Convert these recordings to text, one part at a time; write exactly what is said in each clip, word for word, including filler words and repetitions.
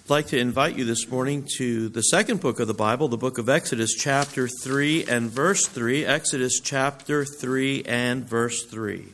I'd like to invite you this morning to the second book of the Bible, the book of Exodus, chapter three and verse three. Exodus chapter three and verse three.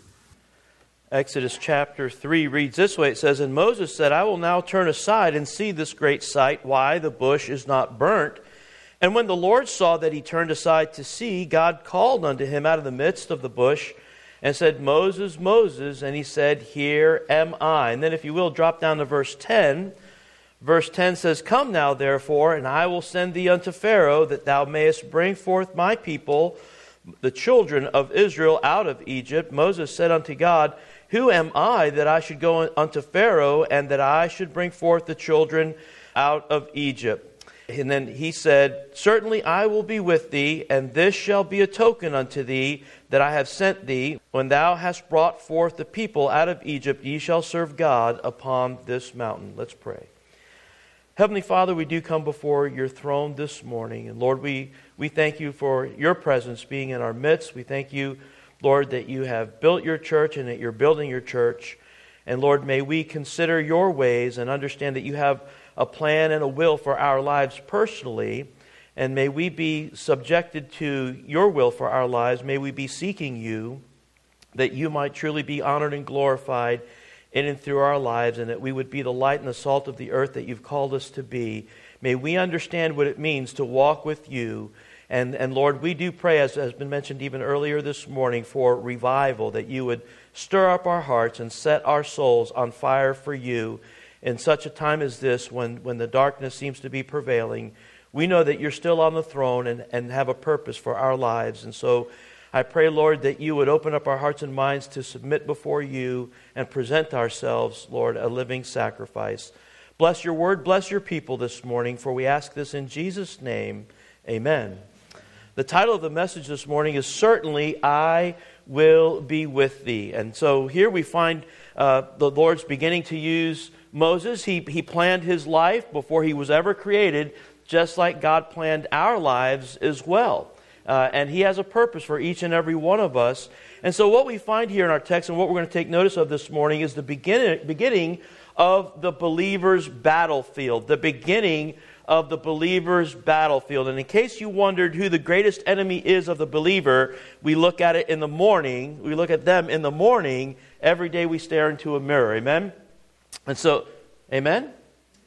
Exodus chapter three reads this way. It says, "And Moses said, I will now turn aside and see this great sight, why the bush is not burnt. And when the Lord saw that he turned aside to see, God called unto him out of the midst of the bush and said, Moses, Moses. And he said, Here am I." And then if you will, drop down to verse ten. Verse ten says, "Come now, therefore, and I will send thee unto Pharaoh, that thou mayest bring forth my people, the children of Israel, out of Egypt. Moses said unto God, Who am I that I should go unto Pharaoh, and that I should bring forth the children out of Egypt? And then he said, Certainly I will be with thee, and this shall be a token unto thee that I have sent thee. When thou hast brought forth the people out of Egypt, ye shall serve God upon this mountain." Let's pray. Heavenly Father, we do come before your throne this morning. And Lord, we, we thank you for your presence being in our midst. We thank you, Lord, that you have built your church and that you're building your church. And Lord, may we consider your ways and understand that you have a plan and a will for our lives personally. And may we be subjected to your will for our lives. May we be seeking you, that you might truly be honored and glorified in and through our lives, and that we would be the light and the salt of the earth that you've called us to be. May we understand what it means to walk with you. And, and Lord, we do pray, as has been mentioned even earlier this morning, for revival, that you would stir up our hearts and set our souls on fire for you in such a time as this, when, when the darkness seems to be prevailing. We know that you're still on the throne and, and have a purpose for our lives. And so I pray, Lord, that you would open up our hearts and minds to submit before you and present ourselves, Lord, a living sacrifice. Bless your word, bless your people this morning, for we ask this in Jesus' name. Amen. The title of the message this morning is Certainly I Will Be With Thee. And so here we find uh, the Lord's beginning to use Moses. He, he planned his life before he was ever created, just like God planned our lives as well. Uh, and he has a purpose for each and every one of us. And so what we find here in our text, and what we're going to take notice of this morning, is the beginning, beginning of the believer's battlefield. The beginning of the believer's battlefield. And in case you wondered who the greatest enemy is of the believer, we look at it in the morning. We look at them in the morning. Every day we stare into a mirror. Amen? And so, amen? Amen.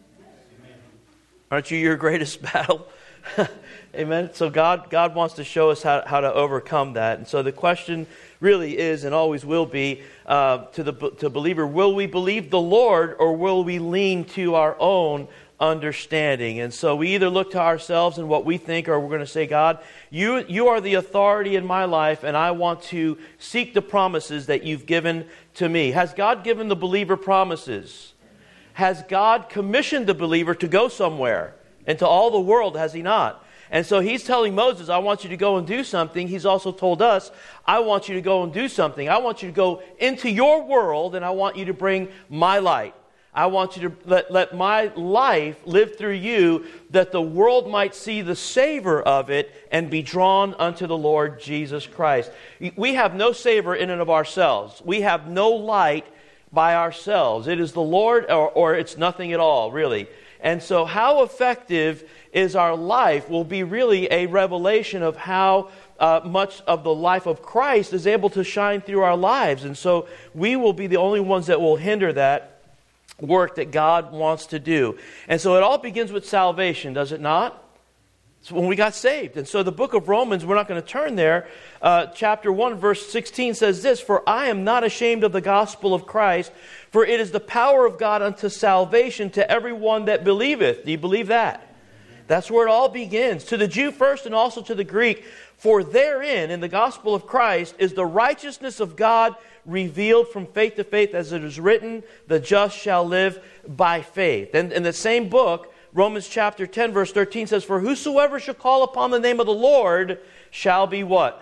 Aren't you your greatest battle? Amen. So God God wants to show us how, how to overcome that. And so the question really is, and always will be, uh, to the to believer, will we believe the Lord, or will we lean to our own understanding? And so we either look to ourselves and what we think, or we're going to say, God, you, you are the authority in my life, and I want to seek the promises that you've given to me. Has God given the believer promises? Has God commissioned the believer to go somewhere? Into all the world, has he not? And so he's telling Moses, I want you to go and do something. He's also told us, I want you to go and do something. I want you to go into your world, and I want you to bring my light. I want you to let, let my life live through you, that the world might see the savor of it and be drawn unto the Lord Jesus Christ. We have no savor in and of ourselves. We have no light by ourselves. It is the Lord, or, or it's nothing at all, really. And so how effective is our life will be really a revelation of how uh, much of the life of Christ is able to shine through our lives. And so we will be the only ones that will hinder that work that God wants to do. And so it all begins with salvation, does it not? It's when we got saved. And so the book of Romans, we're not going to turn there. Uh, chapter one, verse sixteen says this, "For I am not ashamed of the gospel of Christ, for it is the power of God unto salvation to everyone that believeth." Do you believe that? That's where it all begins. To the Jew first, and also to the Greek. "For therein, in the gospel of Christ, is the righteousness of God revealed from faith to faith, as it is written, the just shall live by faith." And in the same book, Romans chapter ten, verse thirteen says, "For whosoever shall call upon the name of the Lord shall be" what?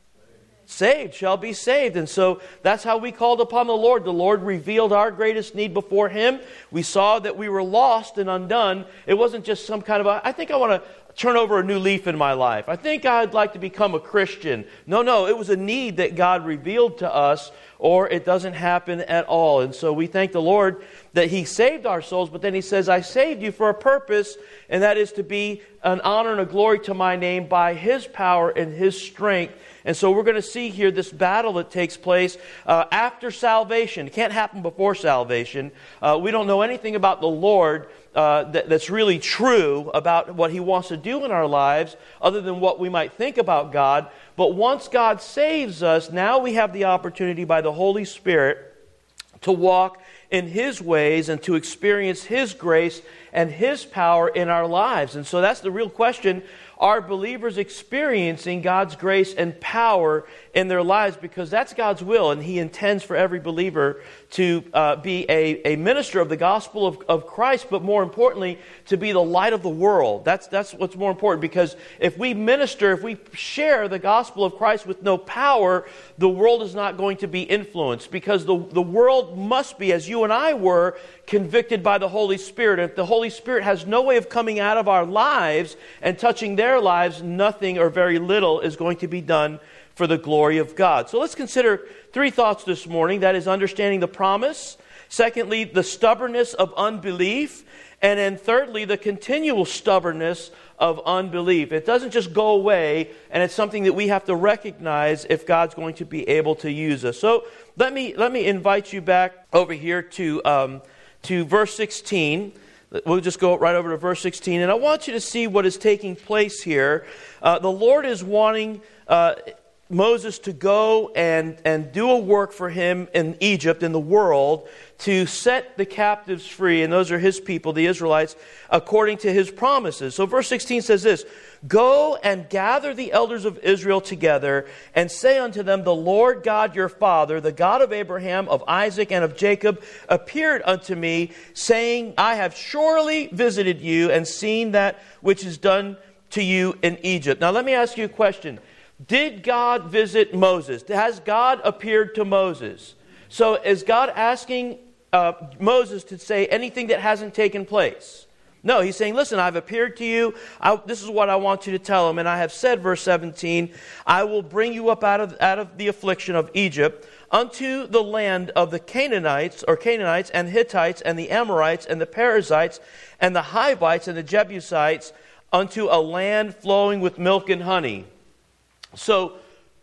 Saved, shall be saved. And so that's how we called upon the Lord. The Lord revealed our greatest need before Him. We saw that we were lost and undone. It wasn't just some kind of a, I think I want to turn over a new leaf in my life. I think I'd like to become a Christian. No, no, it was a need that God revealed to us or it doesn't happen at all. And so we thank the Lord that He saved our souls, but then He says, I saved you for a purpose, and that is to be an honor and a glory to my name by His power and His strength. And so we're going to see here this battle that takes place uh, after salvation. It can't happen before salvation. Uh, we don't know anything about the Lord uh, that, that's really true about what He wants to do in our lives other than what we might think about God. But once God saves us, now we have the opportunity by the Holy Spirit to walk in His ways and to experience His grace and His power in our lives. And so that's the real question. Are believers experiencing God's grace and power in their lives? Because that's God's will, and He intends for every believer to uh, be a, a minister of the gospel of, of Christ, but more importantly, to be the light of the world. That's, that's what's more important, because if we minister, if we share the gospel of Christ with no power, the world is not going to be influenced, because the, the world must be, as you and I were, convicted by the Holy Spirit. If the Holy Spirit has no way of coming out of our lives and touching their lives, nothing or very little is going to be done for the glory of God. So let's consider three thoughts this morning. That is understanding the promise. Secondly, the stubbornness of unbelief. And then thirdly, the continual stubbornness of unbelief. It doesn't just go away, and it's something that we have to recognize if God's going to be able to use us. So let me let me invite you back over here to um, to verse sixteen. We'll just go right over to verse sixteen, and I want you to see what is taking place here. Uh, the Lord is wanting uh, Moses to go and, and do a work for Him in Egypt, in the world, to set the captives free, and those are His people, the Israelites, according to His promises. So verse sixteen says this, Go and gather the elders of Israel together, and say unto them, The Lord God your Father, the God of Abraham, of Isaac, and of Jacob, appeared unto me, saying, I have surely visited you, and seen that which is done to you in Egypt. Now let me ask you a question. Did God visit Moses? Has God appeared to Moses? So is God asking uh, Moses to say anything that hasn't taken place? No, He's saying, listen, I've appeared to you. I, this is what I want you to tell him. And I have said, verse seventeen, I will bring you up out of, out of the affliction of Egypt unto the land of the Canaanites, or Canaanites, and Hittites, and the Amorites, and the Perizzites, and the Hivites, and the Jebusites, unto a land flowing with milk and honey. So,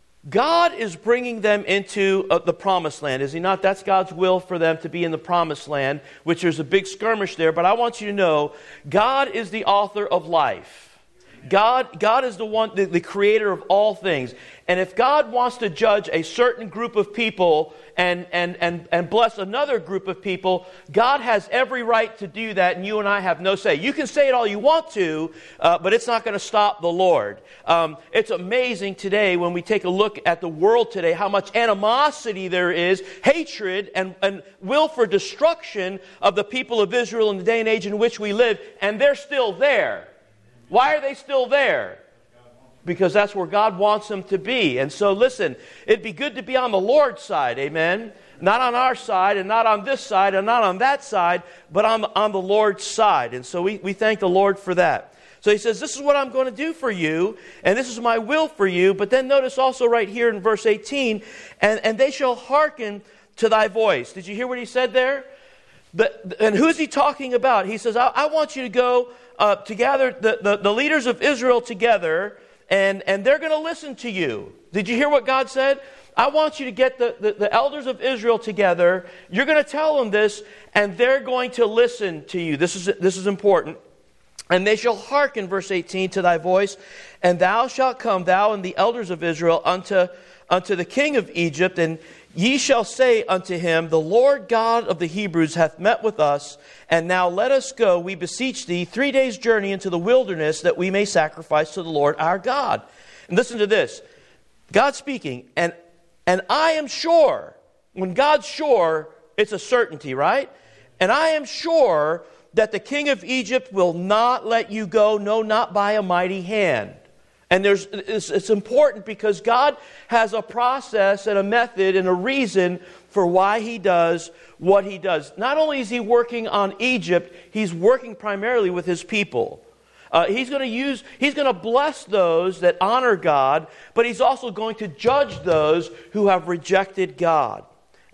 God is bringing them into uh, the promised land, is He not? That's God's will for them to be in the promised land, which there's a big skirmish there. But I want you to know, God is the author of life. God, God is the one, the, the creator of all things. And if God wants to judge a certain group of people and, and, and, and bless another group of people, God has every right to do that, and you and I have no say. You can say it all you want to, uh, but it's not going to stop the Lord. Um, it's amazing today when we take a look at the world today, how much animosity there is, hatred, and, and will for destruction of the people of Israel in the day and age in which we live, and they're still there. Why are they still there? Because that's where God wants them to be. And so listen, it'd be good to be on the Lord's side, amen? Not on our side, and not on this side, and not on that side, but on, on the Lord's side. And so we, we thank the Lord for that. So He says, this is what I'm going to do for you, and this is my will for you. But then notice also right here in verse eighteen, and, and they shall hearken to thy voice. Did you hear what He said there? The, and who's He talking about? He says, I, I want you to go uh, to gather the, the, the leaders of Israel together, and, and they're going to listen to you. Did you hear what God said? I want you to get the, the, the elders of Israel together. You're going to tell them this, and they're going to listen to you. This is, this is important. And they shall hearken, verse eighteen, to thy voice, and thou shalt come, thou and the elders of Israel, unto, unto the king of Egypt, and ye shall say unto him, The Lord God of the Hebrews hath met with us, and now let us go, we beseech thee, three days' journey into the wilderness, that we may sacrifice to the Lord our God. And listen to this. God speaking, and, and I am sure, when God's sure, it's a certainty, right? And I am sure that the king of Egypt will not let you go, no, not by a mighty hand. And there's, it's, it's important because God has a process and a method and a reason for why He does what He does. Not only is He working on Egypt, He's working primarily with His people. Uh, he's going to use, He's going to bless those that honor God, but He's also going to judge those who have rejected God.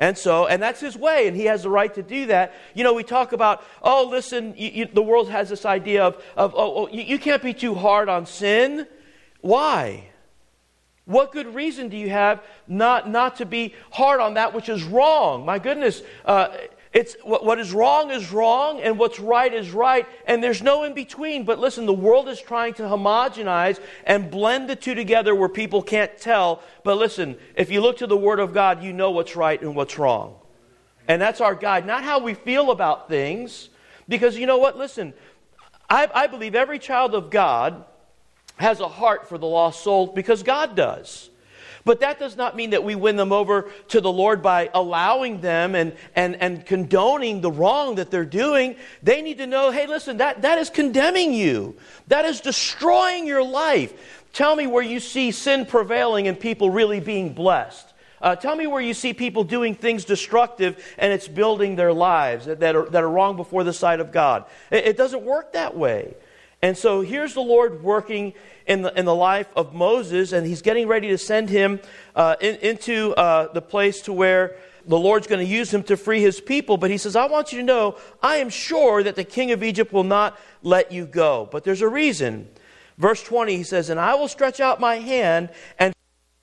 And so, and that's his way, and he has the right to do that. You know, we talk about, oh, listen, you, you, the world has this idea of, of oh, oh you, you can't be too hard on sin. Why? What good reason do you have not, not to be hard on that which is wrong? My goodness, uh, it's what, what is wrong is wrong, and what's right is right, and there's no in between. But listen, the world is trying to homogenize and blend the two together where people can't tell. But listen, if you look to the Word of God, you know what's right and what's wrong. And that's our guide, not how we feel about things. Because you know what? Listen, I, I believe every child of God has a heart for the lost soul because God does. But that does not mean that we win them over to the Lord by allowing them and, and, and condoning the wrong that they're doing. They need to know, hey, listen, that, that is condemning you. That is destroying your life. Tell me where you see sin prevailing and people really being blessed. Uh, tell me where you see people doing things destructive and it's building their lives that, that, are, that are wrong before the sight of God. It, it doesn't work that way. And so here's the Lord working in the in the life of Moses, and he's getting ready to send him uh, in, into uh, the place to where the Lord's going to use him to free his people. But he says, I want you to know, I am sure that the king of Egypt will not let you go. But there's a reason. Verse twenty, he says, and I will stretch out my hand and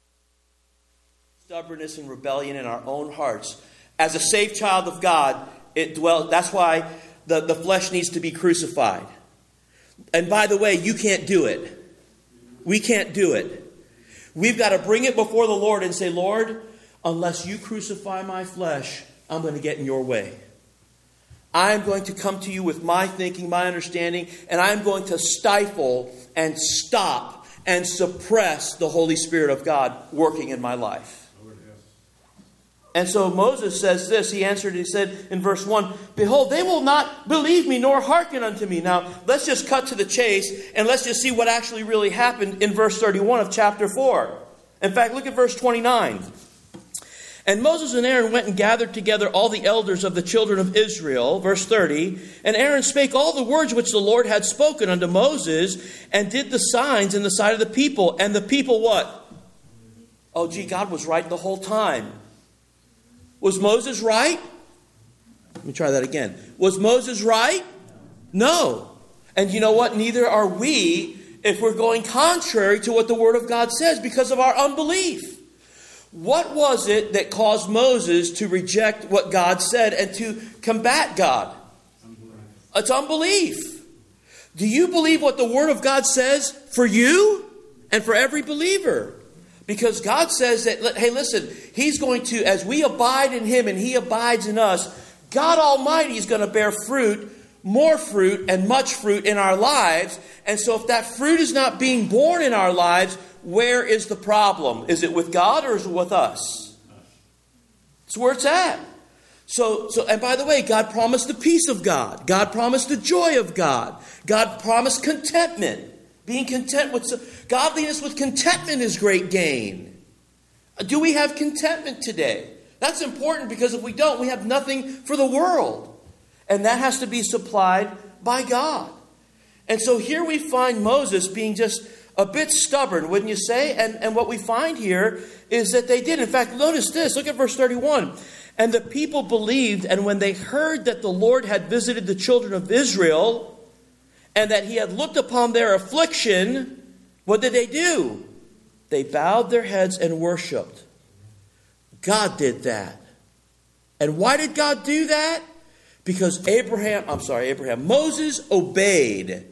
stubbornness and rebellion in our own hearts. As a saved child of God, it dwells. That's why the, the flesh needs to be crucified. And by the way, you can't do it. We can't do it. We've got to bring it before the Lord and say, Lord, unless you crucify my flesh, I'm going to get in your way. I'm going to come to you with my thinking, my understanding, and I'm going to stifle and stop and suppress the Holy Spirit of God working in my life. And so Moses says this, he answered, he said in verse one, behold, they will not believe me nor hearken unto me. Now, let's just cut to the chase and let's just see what actually really happened in verse thirty-one of chapter four. In fact, look at verse twenty-nine. And Moses and Aaron went and gathered together all the elders of the children of Israel. Verse thirty. And Aaron spake all the words which the Lord had spoken unto Moses and did the signs in the sight of the people. And the people what? Oh, gee, God was right the whole time. Was Moses right? Let me try that again. Was Moses right? No. And you know what? Neither are we if we're going contrary to what the Word of God says because of our unbelief. What was it that caused Moses to reject what God said and to combat God? Unbelief. It's unbelief. Do you believe what the Word of God says for you and for every believer? Because God says that, hey, listen, He's going to, as we abide in Him and He abides in us, God Almighty is going to bear fruit, more fruit and much fruit in our lives. And so if that fruit is not being born in our lives, where is the problem? Is it with God or is it with us? It's where it's at. So, so, and by the way, God promised the peace of God. God promised the joy of God. God promised contentment. Being content with godliness with contentment is great gain. Do we have contentment today? That's important because if we don't, we have nothing for the world. And that has to be supplied by God. And so here we find Moses being just a bit stubborn, wouldn't you say? And, and what we find here is that they did. In fact, notice this. Look at verse thirty-one. And the people believed, and when they heard that the Lord had visited the children of Israel, and that He had looked upon their affliction, what did they do? They bowed their heads and worshipped. God did that. And why did God do that? Because Abraham, I'm sorry, Abraham, Moses obeyed.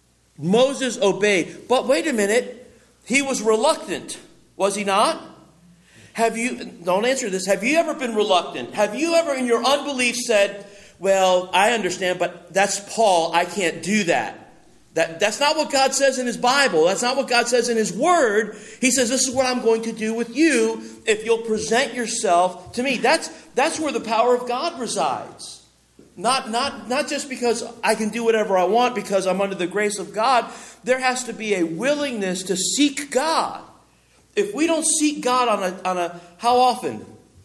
Moses obeyed. But wait a minute. He was reluctant. Was he not? Have you, don't answer this. Have you ever been reluctant? Have you ever in your unbelief said, well, I understand, but that's Paul. I can't do that. That that's not what God says in His Bible. That's not what God says in His Word. He says, this is what I'm going to do with you if you'll present yourself to me. That's that's where the power of God resides. Not, not, not just because I can do whatever I want because I'm under the grace of God. There has to be a willingness to seek God. If we don't seek God on a, on a how often?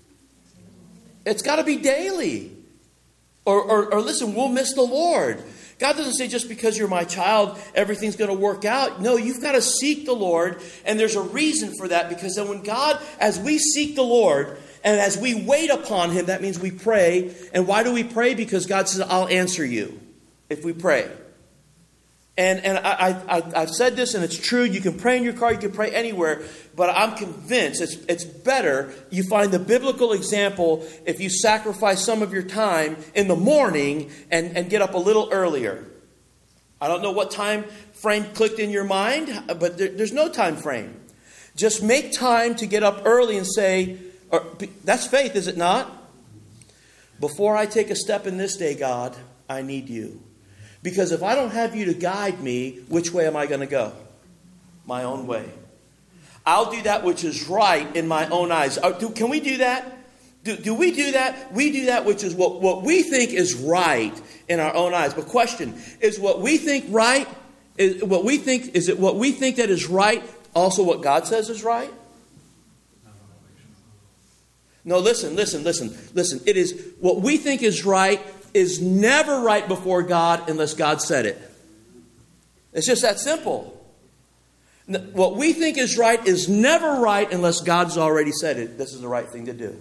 It's got to be daily. Or, or, or listen, we'll miss the Lord. God doesn't say just because you're my child, everything's going to work out. No, you've got to seek the Lord. And there's a reason for that. Because then when God, as we seek the Lord, And as we wait upon him, that means we pray. And why do we pray? Because God says, I'll answer you if we pray. And and I, I, I've said this, and it's true. You can pray in your car, you can pray anywhere. But I'm convinced it's, it's better you find the biblical example if you sacrifice some of your time in the morning and, and get up a little earlier. I don't know what time frame clicked in your mind, but there, there's no time frame. Just make time to get up early and say, or, that's faith, is it not? Before I take a step in this day, God, I need you. Because if I don't have you to guide me, which way am I going to go? My own way. I'll do that which is right in my own eyes. Can we do that? Do, do we do that? We do that which is what, what we think is right in our own eyes. But question, is what we think right? Is what we think is it what we think that is right also what God says is right? No, listen, listen, listen, listen. It is what we think is right is never right before God unless God said it. It's just that simple. What we think is right is never right unless God's already said it. This is the right thing to do.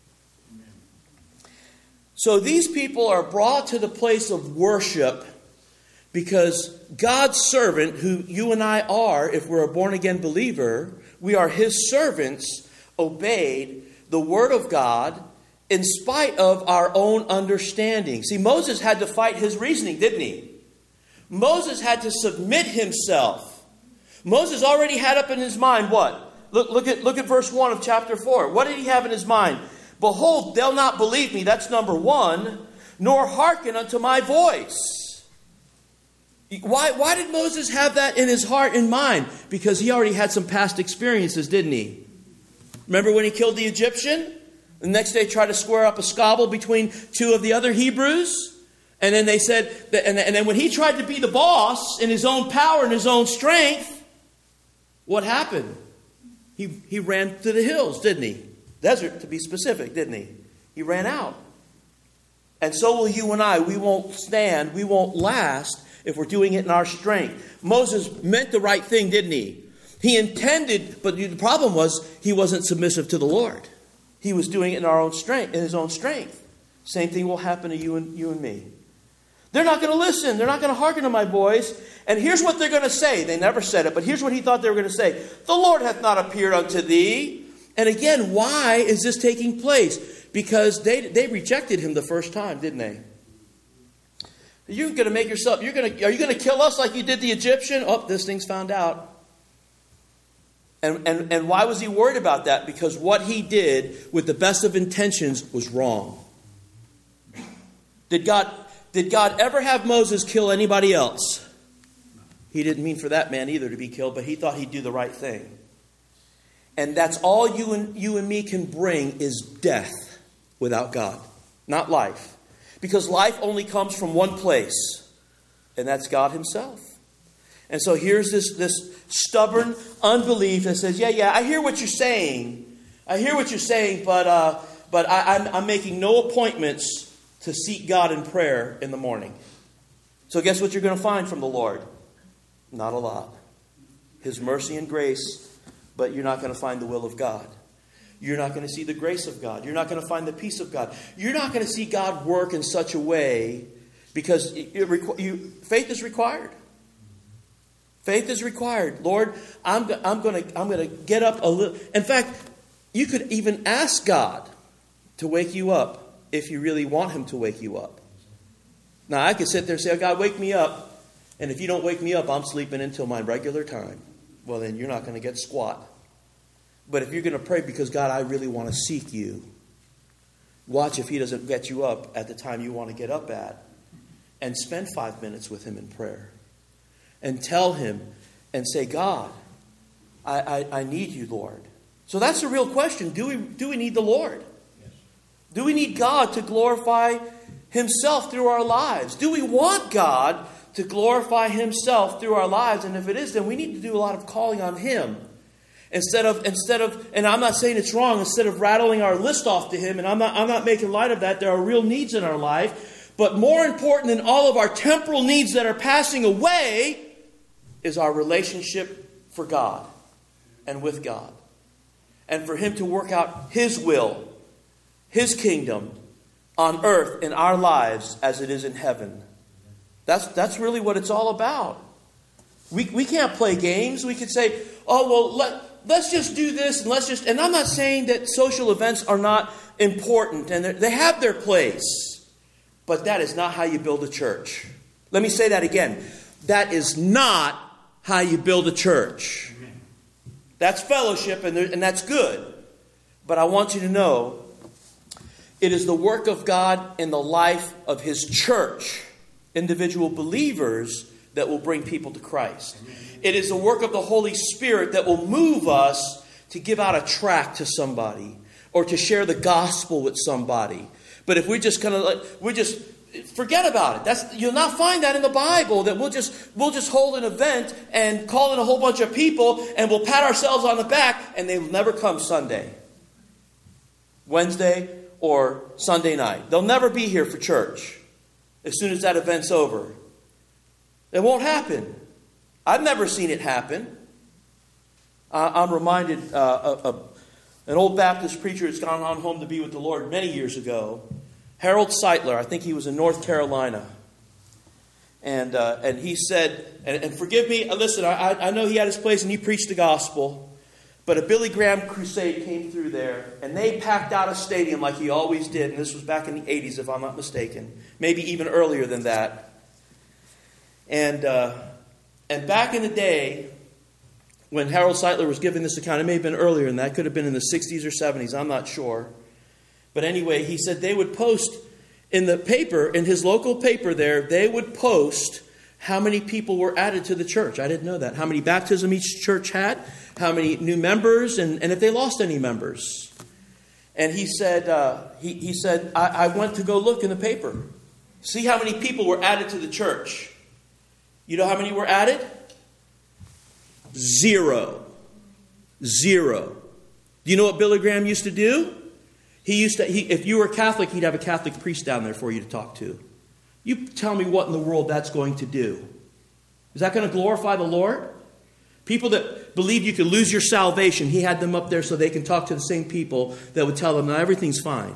So these people are brought to the place of worship because God's servant, who you and I are, if we're a born-again believer, we are his servants, obeyed the word of God in spite of our own understanding. See, Moses had to fight his reasoning, didn't he? Moses had to submit himself. Moses already had up in his mind what? Look, look at, look at verse one of chapter four. What did he have in his mind? Behold, they'll not believe me. That's number one. Nor hearken unto my voice. Why, why did Moses have that in his heart and mind? Because he already had some past experiences, didn't he? Remember when he killed the Egyptian? The next day tried to square up a squabble between two of the other Hebrews. And then they said, that, and, and then when he tried to be the boss in his own power and his own strength, what happened? He, he ran to the hills, didn't he? Desert, to be specific, didn't he? He ran out. And so will you and I. We won't stand, we won't last if we're doing it in our strength. Moses meant the right thing, didn't he? He intended, but the problem was he wasn't submissive to the Lord. He was doing it in our own strength, in his own strength. Same thing will happen to you and you and me. They're not going to listen. They're not going to hearken to my voice. And here's what they're going to say. They never said it, but here's what he thought they were going to say. The Lord hath not appeared unto thee. And again, why is this taking place? Because they they rejected him the first time, didn't they? You're going to make yourself, you're going to, are you going to kill us like you did the Egyptian? Oh, this thing's found out. And, and, and why was he worried about that? Because what he did with the best of intentions was wrong. Did God, did God ever have Moses kill anybody else? He didn't mean for that man either to be killed, but he thought he'd do the right thing. And that's all you and, you and me can bring is death without God, not life. Because life only comes from one place, and that's God himself. And so here's this, this stubborn unbelief that says, yeah, yeah, I hear what you're saying. I hear what you're saying, but uh, but I, I'm, I'm making no appointments to seek God in prayer in the morning. So guess what you're going to find from the Lord? Not a lot. His mercy and grace, but you're not going to find the will of God. You're not going to see the grace of God. You're not going to find the peace of God. You're not going to see God work in such a way because it, it, you, faith is required. Faith is required. Lord, I'm, I'm going to I'm going to get up a little. In fact, you could even ask God to wake you up if you really want him to wake you up. Now, I could sit there and say, oh, God, wake me up. And if you don't wake me up, I'm sleeping until my regular time. Well, then you're not going to get squat. But if you're going to pray because, God, I really want to seek you, watch if he doesn't get you up at the time you want to get up at. And spend five minutes with him in prayer. And tell him and say, God, I, I, I need you, Lord. So that's the real question. Do we, do we need the Lord? Yes. Do we need God to glorify himself through our lives? Do we want God to glorify himself through our lives? And if it is, then we need to do a lot of calling on him. Instead of, instead of, and I'm not saying it's wrong, instead of rattling our list off to him, and I'm not, I'm not making light of that. There are real needs in our life. But more important than all of our temporal needs that are passing away is our relationship for God and with God. And for him to work out his will His kingdom on earth in our lives as it is in heaven. That's, that's really what it's all about. We, we can't play games. We could say, oh, well, let, let's just do this and let's just... And I'm not saying that social events are not important and they have their place. But that is not how you build a church. Let me say that again. That is not how you build a church. That's fellowship and, and that's good. But I want you to know, it is the work of God in the life of His church, individual believers, that will bring people to Christ. It is the work of the Holy Spirit that will move us to give out a tract to somebody or to share the gospel with somebody. But if we just kind of like, we just forget about it. That's, you'll not find that in the Bible, that we'll just we'll just hold an event and call in a whole bunch of people and we'll pat ourselves on the back and they'll never come Sunday, Wednesday, or Sunday night. They'll never be here for church as soon as that event's over. It won't happen. I've never seen it happen. Uh, I'm reminded uh, of, of an old Baptist preacher that's gone on home to be with the Lord many years ago. Harold Seitler, I think he was in North Carolina. And uh, and he said, and, and forgive me, listen, I, I know he had his place and he preached the gospel. But a Billy Graham crusade came through there, and they packed out a stadium like he always did. And this was back in the eighties, if I'm not mistaken. Maybe even earlier than that. And uh, and back in the day, when Harold Seitler was giving this account, it may have been earlier than that. Could have been in the sixties or seventies. I'm not sure. But anyway, he said they would post in the paper, in his local paper there, they would post how many people were added to the church. I didn't know that. How many baptisms each church had, how many new members, and, and if they lost any members. And he said, uh, he, he said, I, I went to go look in the paper. See how many people were added to the church. You know how many were added? Zero. Zero. Do you know what Billy Graham used to do? He used to, he, if you were Catholic, he'd have a Catholic priest down there for you to talk to. You tell me what in the world that's going to do. Is that going to glorify the Lord? People that believe you could lose your salvation, he had them up there so they can talk to the same people that would tell them, no, everything's fine.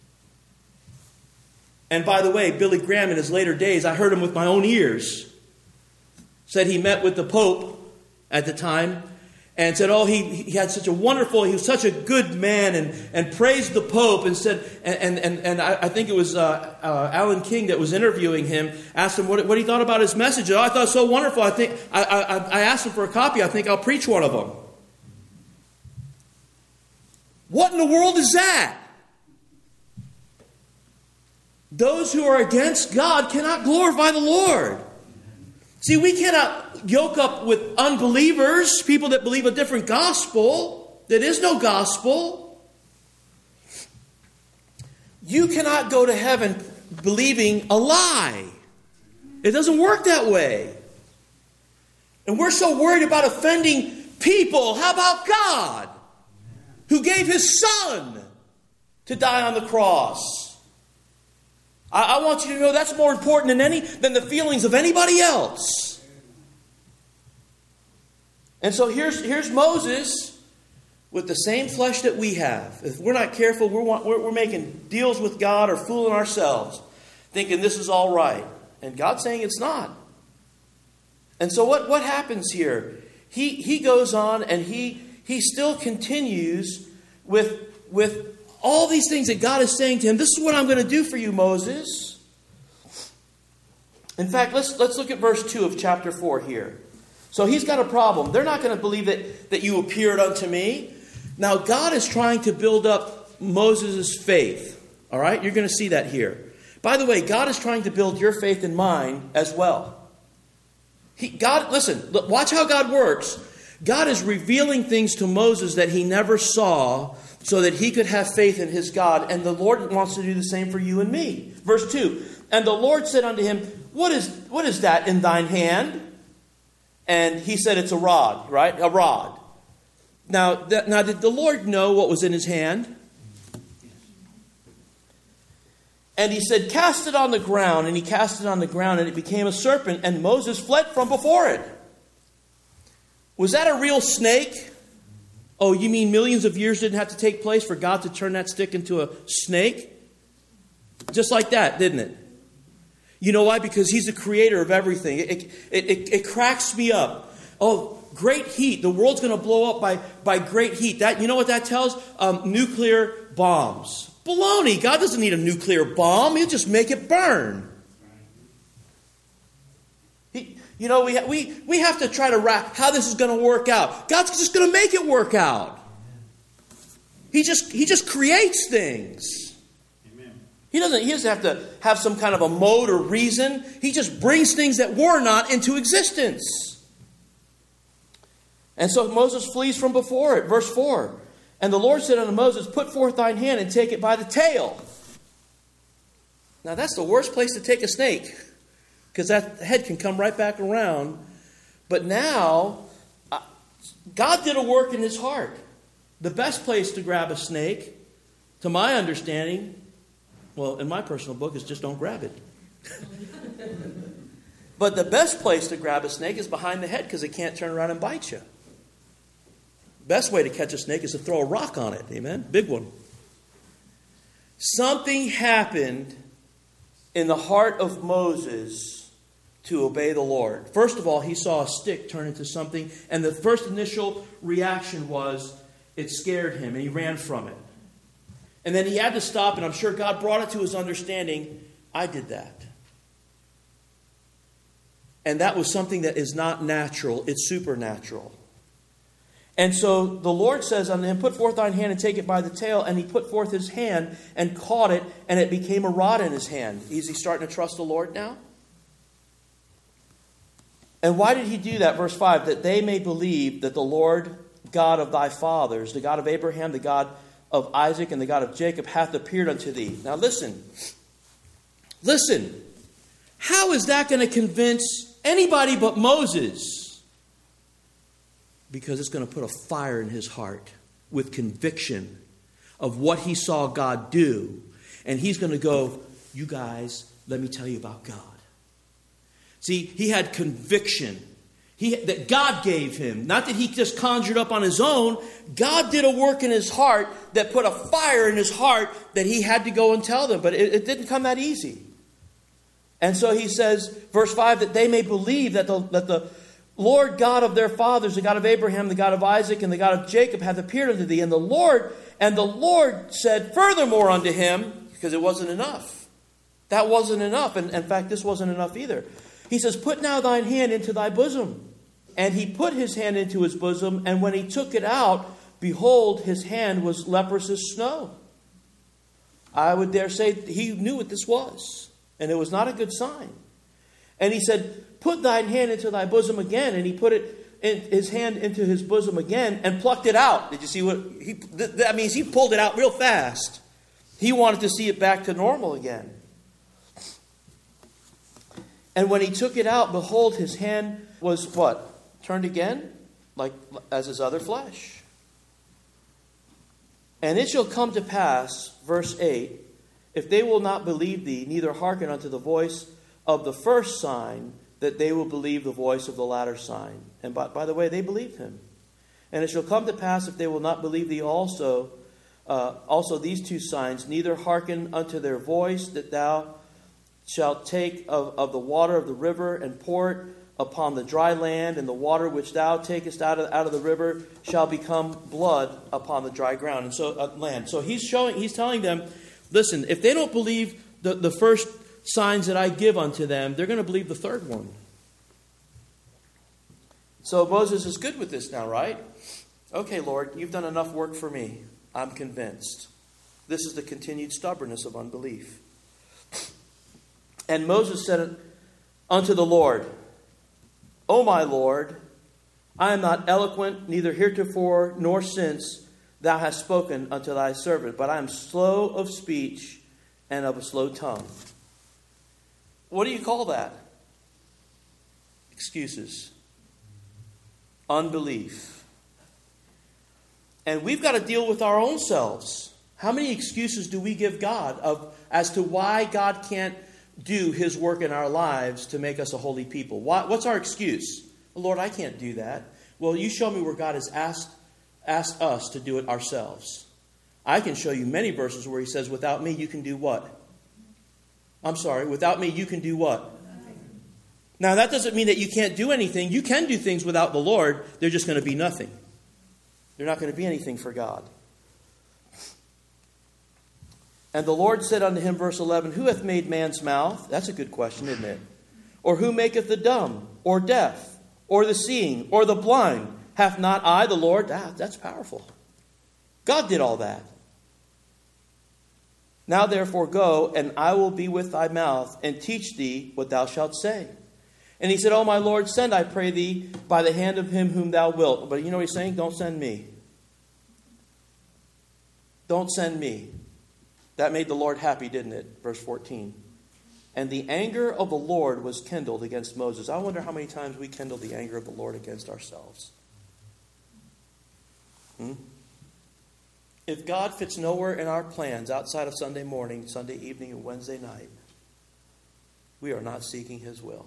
And by the way, Billy Graham in his later days, I heard him with my own ears, said he met with the Pope at the time and said, oh, he, he had such a wonderful, he was such a good man, and, and praised the Pope and said, and and, and I, I think it was uh, uh, Alan King that was interviewing him, asked him what, what he thought about his message. Oh, I thought it was so wonderful. I think I, I, I asked him for a copy. I think I'll preach one of them. What in the world is that? Those who are against God cannot glorify the Lord. See, we cannot yoke up with unbelievers, people that believe a different gospel. There is no gospel. You cannot go to heaven believing a lie. It doesn't work that way. And we're so worried about offending people. How about God, who gave His Son to die on the cross? I, I want you to know that's more important than any than the feelings of anybody else. And so here's here's Moses with the same flesh that we have. If we're not careful, we're, we're, we're making deals with God or fooling ourselves, thinking this is all right. And God's saying it's not. And so what, what happens here? He he goes on and he he still continues with, with all these things that God is saying to him. This is what I'm going to do for you, Moses. In fact, let's let's look at verse two of chapter four here. So he's got a problem. They're not going to believe that, that you appeared unto me. Now God is trying to build up Moses' faith. All right? You're going to see that here. By the way, God is trying to build your faith and mine as well. He, God, listen, watch how God works. God is revealing things to Moses that he never saw so that he could have faith in his God. And the Lord wants to do the same for you and me. Verse two, and the Lord said unto him, What is what is that in thine hand? And he said, it's a rod, right? A rod. Now, th- now, did the Lord know what was in his hand? And he said, cast it on the ground. And he cast it on the ground, and it became a serpent, and Moses fled from before it. Was that a real snake? Oh, you mean millions of years didn't have to take place for God to turn that stick into a snake? Just like that, didn't it? You know why? Because He's the creator of everything. It, it, it, it cracks me up. Oh, great heat. The world's going to blow up by, by great heat. That, you know what that tells? Um, nuclear bombs. Baloney. God doesn't need a nuclear bomb. He'll just make it burn. He, you know, we, we, we have to try to wrap how this is going to work out. God's just going to make it work out. He just, he just creates things. He doesn't, he doesn't have to have some kind of a mode or reason. He just brings things that were not into existence. And so Moses flees from before it. Verse four. And the Lord said unto Moses, put forth thine hand and take it by the tail. Now that's the worst place to take a snake, because that head can come right back around. But now, God did a work in his heart. The best place to grab a snake, to my understanding, well, in my personal book, is just don't grab it. But the best place to grab a snake is behind the head, because it can't turn around and bite you. Best way to catch a snake is to throw a rock on it. Amen? Big one. Something happened in the heart of Moses to obey the Lord. First of all, he saw a stick turn into something, and the first initial reaction was it scared him, and he ran from it. And then he had to stop, and I'm sure God brought it to his understanding, I did that. And that was something that is not natural, it's supernatural. And so the Lord says unto him, put forth thine hand and take it by the tail. And he put forth his hand and caught it, and it became a rod in his hand. Is he starting to trust the Lord now? And why did he do that? Verse five, that they may believe that the Lord God of thy fathers, the God of Abraham, the God of Isaac, and the God of Jacob, hath appeared unto thee. Now listen. Listen. How is that going to convince anybody but Moses? Because it's going to put a fire in his heart with conviction of what he saw God do. And he's going to go, you guys, let me tell you about God. See, he had conviction he, that God gave him. Not that he just conjured up on his own. God did a work in his heart that put a fire in his heart that he had to go and tell them. But it, it didn't come that easy. And so he says, verse five, that they may believe that the, that the Lord God of their fathers, the God of Abraham, the God of Isaac, and the God of Jacob hath appeared unto thee. And the Lord, and the Lord said furthermore unto him, because it wasn't enough. That wasn't enough. And in fact, this wasn't enough either. He says, put now thine hand into thy bosom. And he put his hand into his bosom, and when he took it out, behold, his hand was leprous as snow. I would dare say he knew what this was, and it was not a good sign. And he said, put thine hand into thy bosom again. And he put it in, his hand into his bosom again and plucked it out. Did you see what he, that means? He pulled it out real fast. He wanted to see it back to normal again. And when he took it out, behold, his hand was what? Turned again, like as his other flesh. And it shall come to pass, verse eight, if they will not believe thee, neither hearken unto the voice of the first sign, that they will believe the voice of the latter sign. And by, by the way, they believed him. And it shall come to pass, if they will not believe thee also, uh, also these two signs, neither hearken unto their voice, that thou shalt take of, of the water of the river and pour it upon the dry land, and the water which thou takest out of, out of the river shall become blood upon the dry ground. And so uh, land. So he's showing, he's telling them, listen, if they don't believe the, the first signs that I give unto them, they're going to believe the third one. So Moses is good with this now, right? Okay, Lord, you've done enough work for me. I'm convinced. This is the continued stubbornness of unbelief. And Moses said unto the Lord, O my Lord, I am not eloquent, neither heretofore nor since thou hast spoken unto thy servant, but I am slow of speech and of a slow tongue. What do you call that? Excuses. Unbelief. And we've got to deal with our own selves. How many excuses do we give God of as to why God can't do his work in our lives to make us a holy people? Why, what's our excuse? Lord, I can't do that. Well, you show me where God has asked, asked us to do it ourselves. I can show you many verses where he says, without me, you can do what? I'm sorry, without me, you can do what? Now, that doesn't mean that you can't do anything. You can do things without the Lord. They're just going to be nothing. They're not going to be anything for God. And the Lord said unto him, verse eleven, who hath made man's mouth? That's a good question, isn't it? Or who maketh the dumb, or deaf, or the seeing, or the blind? Hath not I, the Lord? Ah, that's powerful. God did all that. Now therefore go, and I will be with thy mouth, and teach thee what thou shalt say. And he said, O my Lord, send, I pray thee, by the hand of him whom thou wilt. But you know what he's saying? Don't send me. Don't send me. That made the Lord happy, didn't it? Verse fourteen. And the anger of the Lord was kindled against Moses. I wonder how many times we kindle the anger of the Lord against ourselves. Hmm? If God fits nowhere in our plans outside of Sunday morning, Sunday evening, and Wednesday night, we are not seeking his will.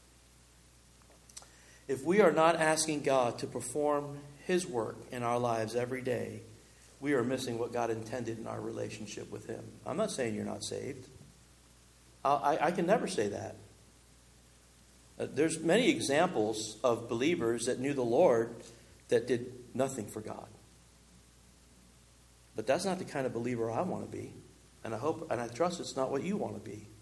If we are not asking God to perform his work in our lives every day, we are missing what God intended in our relationship with him. I'm not saying you're not saved. I, I can never say that. Uh, there's many examples of believers that knew the Lord that did nothing for God. But that's not the kind of believer I want to be. And I hope and I trust it's not what you want to be.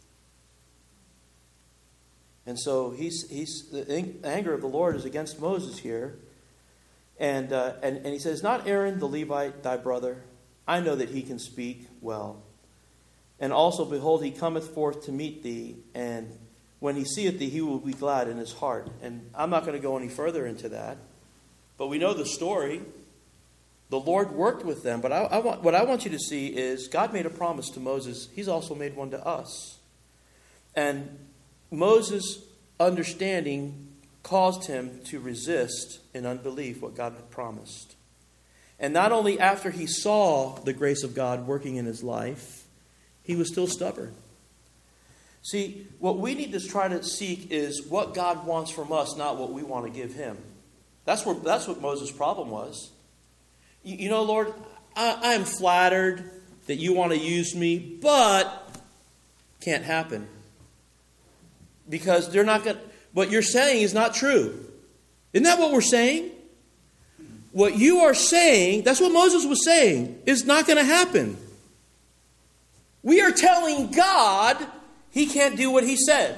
And so he's he's the anger of the Lord is against Moses here. And, uh, and, and he says, not Aaron the Levite, thy brother. I know that he can speak well. And also, behold, he cometh forth to meet thee. And when he seeth thee, he will be glad in his heart. And I'm not going to go any further into that. But we know the story. The Lord worked with them. But I, I want, what I want you to see is God made a promise to Moses. He's also made one to us. And Moses' understanding caused him to resist in unbelief what God had promised. And not only after he saw the grace of God working in his life, he was still stubborn. See, what we need to try to seek is what God wants from us, not what we want to give him. That's where that's what Moses' problem was. You, you know, Lord, I, I am flattered that you want to use me, but can't happen. Because they're not going to... What you're saying is not true. Isn't that what we're saying? What you are saying, that's what Moses was saying, is not going to happen. We are telling God he can't do what he said.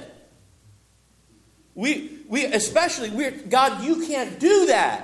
We, we especially, we're, God, you can't do that.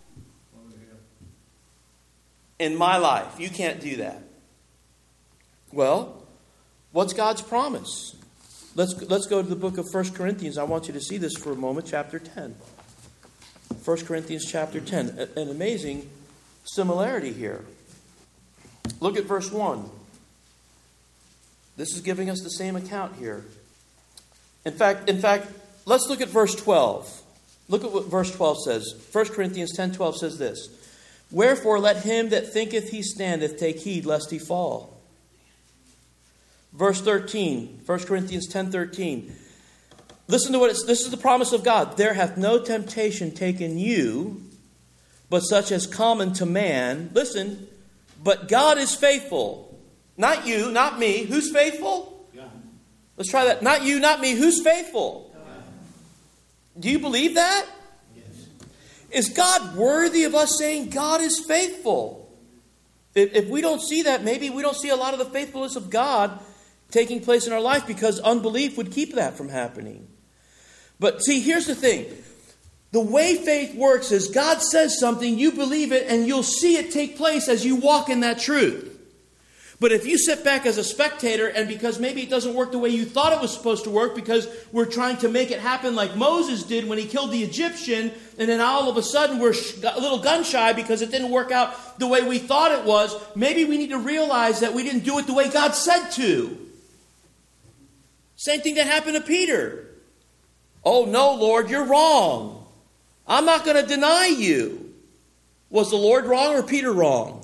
In my life, you can't do that. Well, what's God's promise? Let's, let's go to the book of First Corinthians. I want you to see this for a moment, chapter ten. First Corinthians chapter ten. An amazing similarity here. Look at verse one. This is giving us the same account here. In fact, in fact, let's look at verse twelve. Look at what verse twelve says. First Corinthians ten twelve says this. Wherefore let him that thinketh he standeth take heed lest he fall. Verse thirteen, First Corinthians ten thirteen. Listen to what it's, this is the promise of God. There hath no temptation taken you, but such as common to man. Listen, but God is faithful. Not you, not me. Who's faithful? God. Let's try that. Not you, not me. Who's faithful? God. Do you believe that? Yes. Is God worthy of us saying God is faithful? If, if we don't see that, maybe we don't see a lot of the faithfulness of God taking place in our life because unbelief would keep that from happening. But see, here's the thing. The way faith works is God says something, you believe it, and you'll see it take place as you walk in that truth. But if you sit back as a spectator and because maybe it doesn't work the way you thought it was supposed to work because we're trying to make it happen like Moses did when he killed the Egyptian, and then all of a sudden we're a little gun shy because it didn't work out the way we thought it was, maybe we need to realize that we didn't do it the way God said to. Same thing that happened to Peter. Oh no, Lord, you're wrong. I'm not going to deny you. Was the Lord wrong or Peter wrong?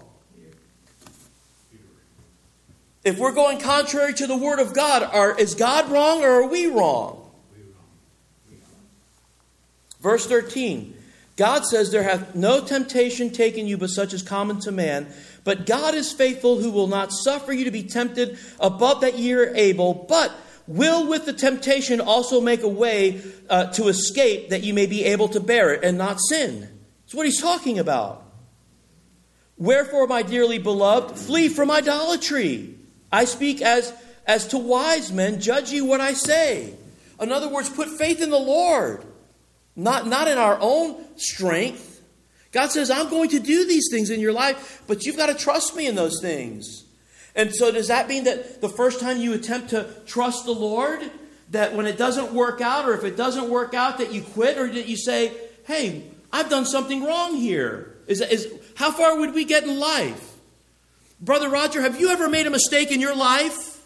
If we're going contrary to the Word of God, are, is God wrong or are we wrong? Verse thirteen. God says, there hath no temptation taken you but such as common to man. But God is faithful, who will not suffer you to be tempted above that ye are able, but will with the temptation also make a way uh, to escape, that you may be able to bear it and not sin. That's what he's talking about. Wherefore, my dearly beloved, flee from idolatry. I speak as, as to wise men. Judge ye what I say. In other words, put faith in the Lord. Not, not in our own strength. God says, I'm going to do these things in your life, but you've got to trust me in those things. And so does that mean that the first time you attempt to trust the Lord, that when it doesn't work out, or if it doesn't work out, that you quit, or that you say, hey, I've done something wrong here? Is, is, how far would we get in life? Brother Roger, have you ever made a mistake in your life?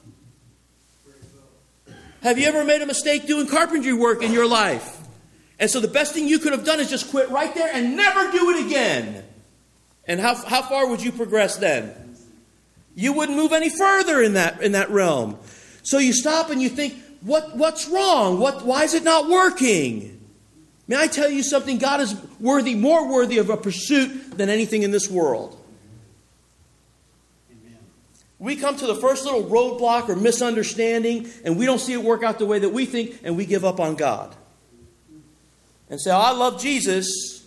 Have you ever made a mistake doing carpentry work in your life? And so the best thing you could have done is just quit right there and never do it again. And how, how far would you progress then? You wouldn't move any further in that, in that realm. So you stop and you think, what, what's wrong? What, why is it not working? May I tell you something? God is worthy, more worthy of a pursuit than anything in this world. Amen. We come to the first little roadblock or misunderstanding, and we don't see it work out the way that we think, and we give up on God. And say, oh, I love Jesus.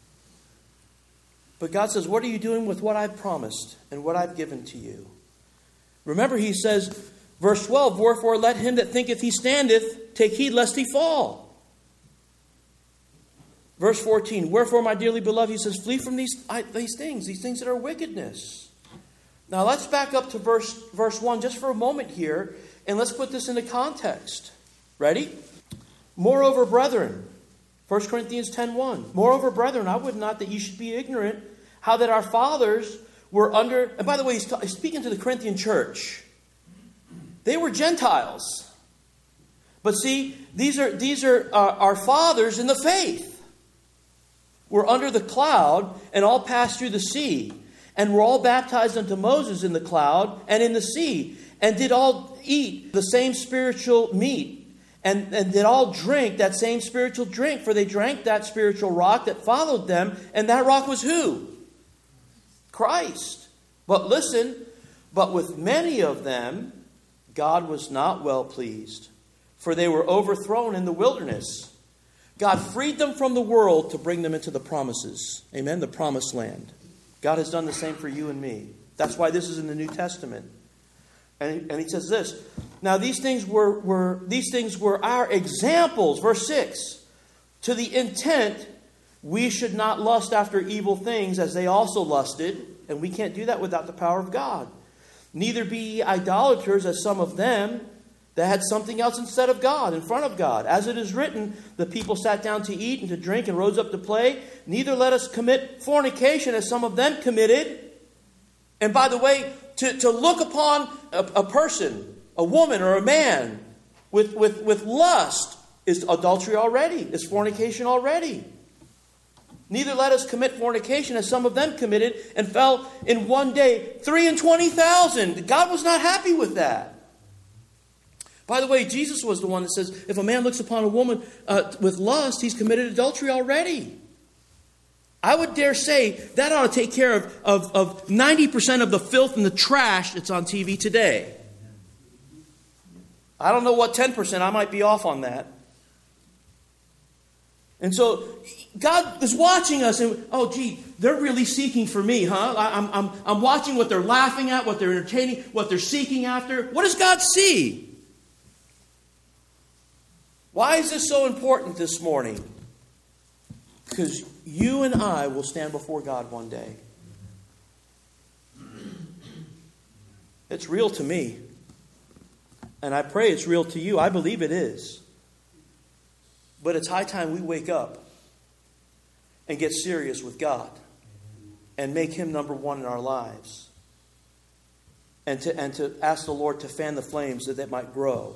But God says, what are you doing with what I've promised and what I've given to you? Remember, he says, verse twelve, wherefore let him that thinketh he standeth take heed lest he fall. Verse fourteen, wherefore, my dearly beloved, he says, flee from these, these things, these things that are wickedness. Now let's back up to verse, verse one just for a moment here, and let's put this into context. Ready? Moreover, brethren, First Corinthians ten one. Moreover, brethren, I would not that you should be ignorant how that our fathers were under... And by the way, he's, ta- he's speaking to the Corinthian church. They were Gentiles. But see, these are, these are uh, our fathers in the faith. Were under the cloud and all passed through the sea. And were all baptized unto Moses in the cloud and in the sea. And did all eat the same spiritual meat. And, and did all drink that same spiritual drink, for they drank that spiritual rock that followed them, and that rock was who? Christ. But listen, but with many of them, God was not well pleased, for they were overthrown in the wilderness. God freed them from the world to bring them into the promises. Amen, the promised land. God has done the same for you and me. That's why this is in the New Testament. And he, and he says this, now these things were, were these things were our examples, verse six, to the intent we should not lust after evil things as they also lusted, and we can't do that without the power of God. Neither be ye idolaters as some of them that had something else instead of God, in front of God. As it is written, the people sat down to eat and to drink and rose up to play. Neither let us commit fornication as some of them committed. And by the way, to, to look upon a, a person, a woman or a man with, with, with lust is adultery already, is fornication already. Neither let us commit fornication as some of them committed and fell in one day three and twenty thousand. God was not happy with that. By the way, Jesus was the one that says, if a man looks upon a woman uh, with lust, he's committed adultery already. I would dare say that ought to take care of, of, of ninety percent of the filth and the trash that's on T V today. I don't know what ten percent, I might be off on that. And so God is watching us and, oh gee, they're really seeking for me, huh? I, I'm, I'm, I'm watching what they're laughing at, what they're entertaining, what they're seeking after. What does God see? Why is this so important this morning? Because you and I will stand before God one day. It's real to me. And I pray it's real to you. I believe it is. But it's high time we wake up and get serious with God and make Him number one in our lives. And to, and to ask the Lord to fan the flames that that might grow.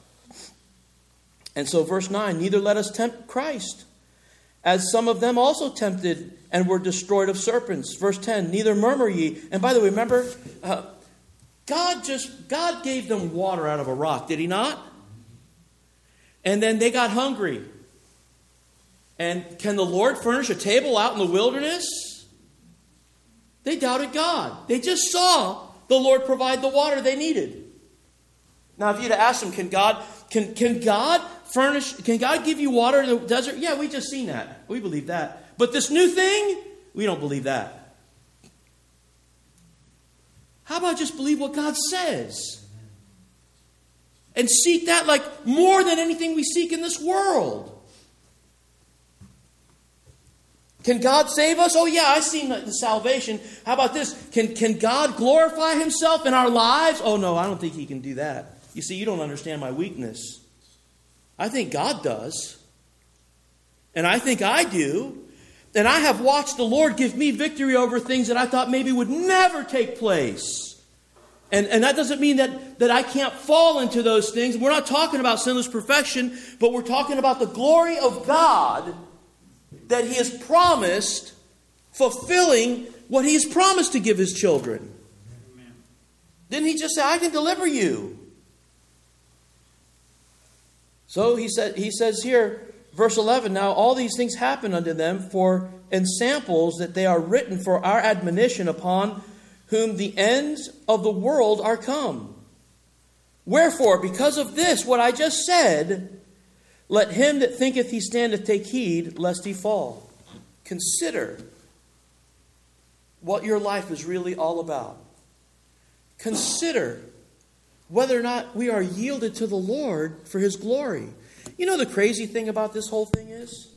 And so verse nine, neither let us tempt Christ, as some of them also tempted and were destroyed of serpents. Verse ten, neither murmur ye. And by the way, remember, uh, God just, God gave them water out of a rock, did He not? And then they got hungry. And can the Lord furnish a table out in the wilderness? They doubted God. They just saw the Lord provide the water they needed. Now, if you'd have asked them, can God, can, can God furnish, can God give you water in the desert? Yeah, we just seen that. We believe that. But this new thing, we don't believe that. How about just believe what God says? And seek that like more than anything we seek in this world. Can God save us? Oh yeah, I've seen the salvation. How about this? Can, can God glorify Himself in our lives? Oh no, I don't think He can do that. You see, you don't understand my weakness. I think God does. And I think I do. And I have watched the Lord give me victory over things that I thought maybe would never take place. And, and that doesn't mean that, that I can't fall into those things. We're not talking about sinless perfection, but we're talking about the glory of God that He has promised, fulfilling what He has promised to give His children. Amen. Didn't He just say, I can deliver you? So he said, he says here, verse eleven, now all these things happen unto them for ensamples, that they are written for our admonition, upon whom the ends of the world are come. Wherefore, because of this, what I just said, let him that thinketh he standeth take heed, lest he fall. Consider what your life is really all about. Consider whether or not we are yielded to the Lord for His glory. You know the crazy thing about this whole thing is?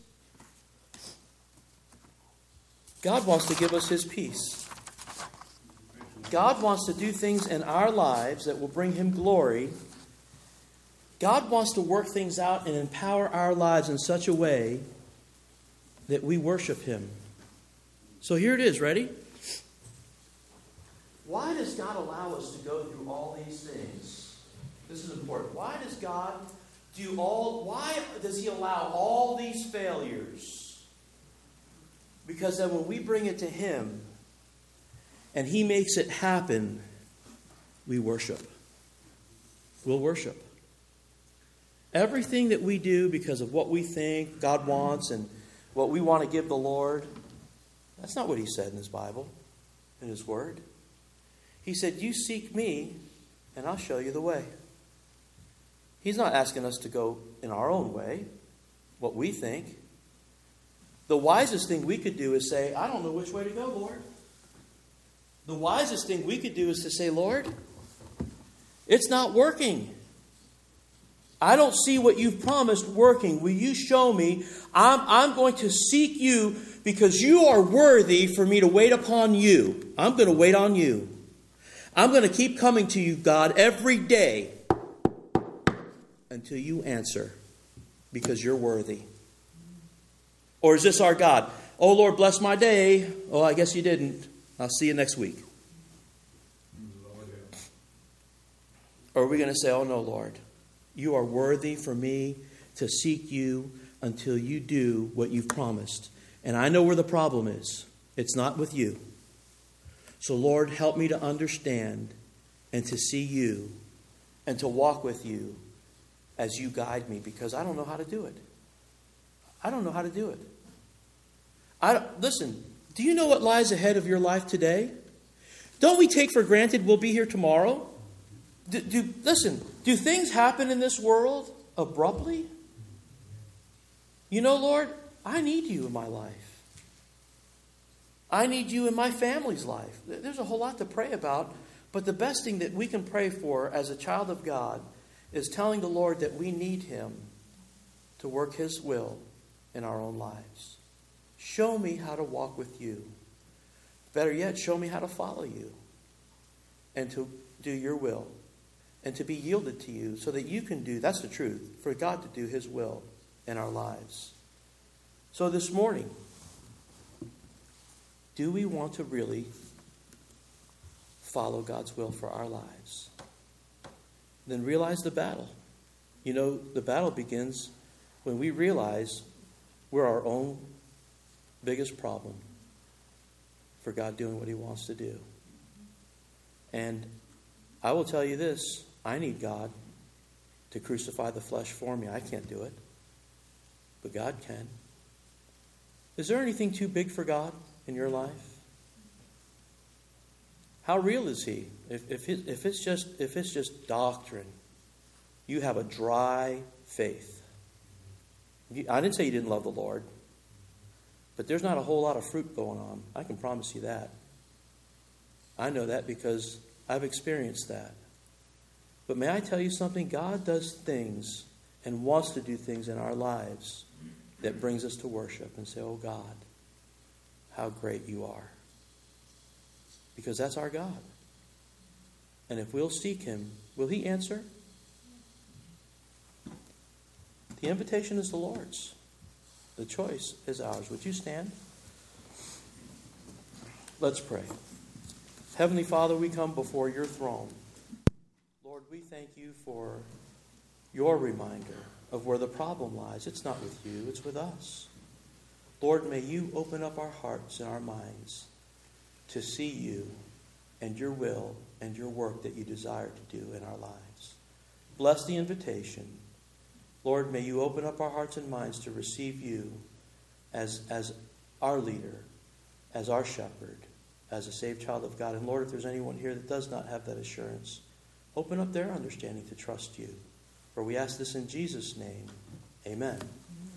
God wants to give us His peace. God wants to do things in our lives that will bring Him glory. God wants to work things out and empower our lives in such a way that we worship Him. So here it is, ready? Why does God allow us to go through all these things? This is important. Why does God do all, why does He allow all these failures? Because then when we bring it to Him and He makes it happen, we worship. We'll worship. Everything that we do because of what we think God wants and what we want to give the Lord, that's not what He said in His Bible, in His Word. He said, you seek me, and I'll show you the way. He's not asking us to go in our own way, what we think. The wisest thing we could do is say, I don't know which way to go, Lord. The wisest thing we could do is to say, Lord, it's not working. I don't see what you've promised working. Will you show me? I'm, I'm going to seek you because you are worthy for me to wait upon you. I'm going to wait on you. I'm going to keep coming to you, God, every day until you answer because you're worthy. Or is this our God? Oh, Lord, bless my day. Oh, I guess you didn't. I'll see you next week. Or are we going to say, oh, no, Lord, you are worthy for me to seek you until you do what you've promised. And I know where the problem is. It's not with you. So, Lord, help me to understand and to see you and to walk with you as you guide me, because I don't know how to do it. I don't know how to do it. I don't, listen, do you know what lies ahead of your life today? Don't we take for granted we'll be here tomorrow? Do, do, listen, do things happen in this world abruptly? You know, Lord, I need you in my life. I need you in my family's life. There's a whole lot to pray about, but the best thing that we can pray for as a child of God is telling the Lord that we need Him to work His will in our own lives. Show me how to walk with you. Better yet, show me how to follow you and to do your will and to be yielded to you so that you can do, that's the truth, for God to do His will in our lives. So this morning, do we want to really follow God's will for our lives? Then realize the battle. You know, the battle begins when we realize we're our own biggest problem for God doing what He wants to do. And I will tell you this, I need God to crucify the flesh for me. I can't do it, but God can. Is there anything too big for God in your life? How real is He? If, if, it, if, it's just, if it's just doctrine, you have a dry faith. You, I didn't say you didn't love the Lord, but there's not a whole lot of fruit going on. I can promise you that. I know that because I've experienced that. But may I tell you something? God does things and wants to do things in our lives that brings us to worship and say, oh God, how great you are. Because that's our God. And if we'll seek Him, will He answer? The invitation is the Lord's. The choice is ours. Would you stand? Let's pray. Heavenly Father, we come before your throne. Lord, we thank you for your reminder of where the problem lies. It's not with you, it's with us. Lord, may you open up our hearts and our minds to see you and your will and your work that you desire to do in our lives. Bless the invitation. Lord, may you open up our hearts and minds to receive you as, as our leader, as our shepherd, as a saved child of God. And Lord, if there's anyone here that does not have that assurance, open up their understanding to trust you. For we ask this in Jesus' name. Amen.